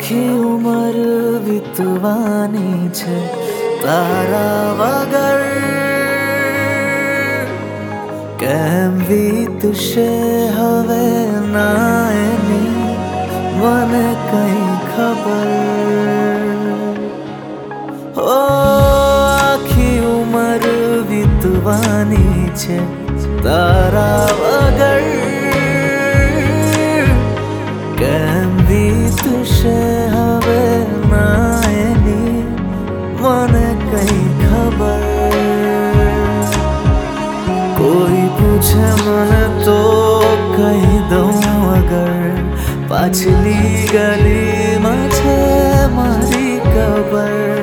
આખી ઉંમર વીતવાની છે તારા વગર કેમ વીતશે હવે ના એની મને કઈ ખબર ઓ આખી ઉંમર વીતવાની છે તારા વગર કેમ વીતશે હવે ના એની મને કઈ ખબર કોઈ પૂછે મને તો કહી દઉં અગર પાછલી ગલીમાં છે મારી કબર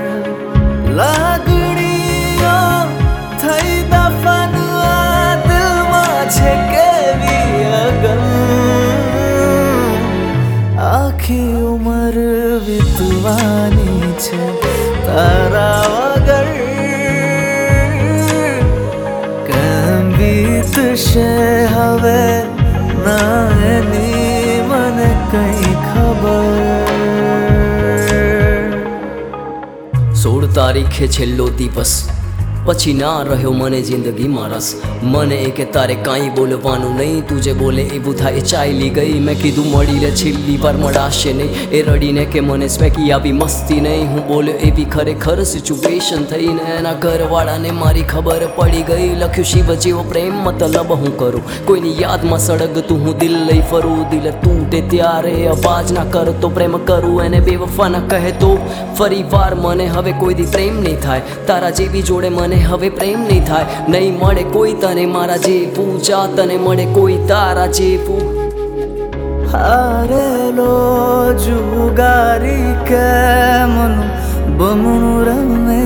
લાગણીઓ થઈ દફન આ દિલમાં છે કેવી અગમ આખી ઉંમર વીતવાની છે તારા વગર કેમ વીતશે હવે ના એની મને કઈ ખબર 16 તારીખે છેલ્લો દિવસ પછી ના રહ્યો મને જિંદગીમાં રસ મને કે તારે કાંઈ બોલવાનું નહીં તું જે બોલે એવું થાય ચાલી ગઈ મેં કીધું મળી લે છેલ્લી વાર મળાશે નહીં એ રડીને કે મને સ્પેકી આવી મસ્તી નહીં હું બોલ્યો એવી ખરેખર સિચ્યુએશન થઈને એના ઘરવાળાને મારી ખબર પડી ગઈ લખ્યું શિવ જેવો પ્રેમ મતલબ હું કરું કોઈની યાદમાં સળગતું હું દિલ લઈ ફરું દિલ તૂટે ત્યારે અવાજ ના કરતો પ્રેમ કરું એને બેવફા ના કહેતો ફરી વાર મને હવે કોઈ દી પ્રેમ નહીં થાય તારા જેવી જોડે મને હવે પ્રેમ નહીં થાય નહીં મળે કોઈ તને મારા જેવું જા તને મળે કોઈ તારા જેવું હારેલો જુગારી કેમનું બમણું રમે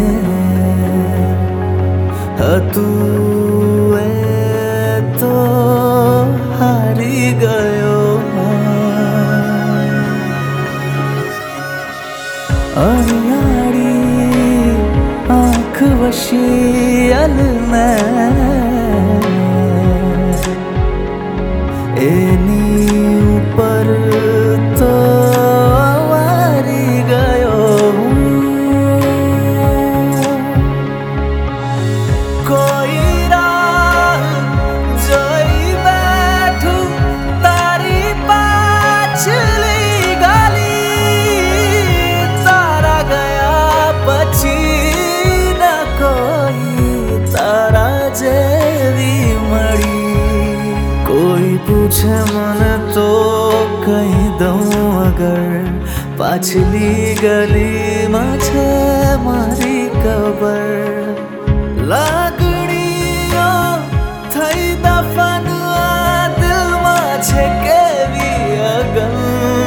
હતું એ તો હારી ગયો અણિયાળી આંખ વશિયલ મેં એની ઉપર તો વારી ગયો કોઈ રાહ જોઈ બેઠું તારી પાછલી ગાલી તારા ગયા પછી ન કોઈ તારા જેવી મળી કોઈ પૂછે મને તો કહી દઉં અગર પાછલી ગલીમાં છે મારી કબર લાગણીઓ થઈ દફન આ દિલમાં છે કેવી અગમ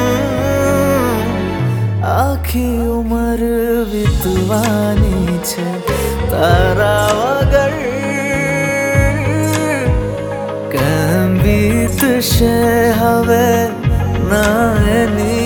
આખી ઉંમર વીતવાની છે તારા વગર કેમ વીતશે હવે ના એની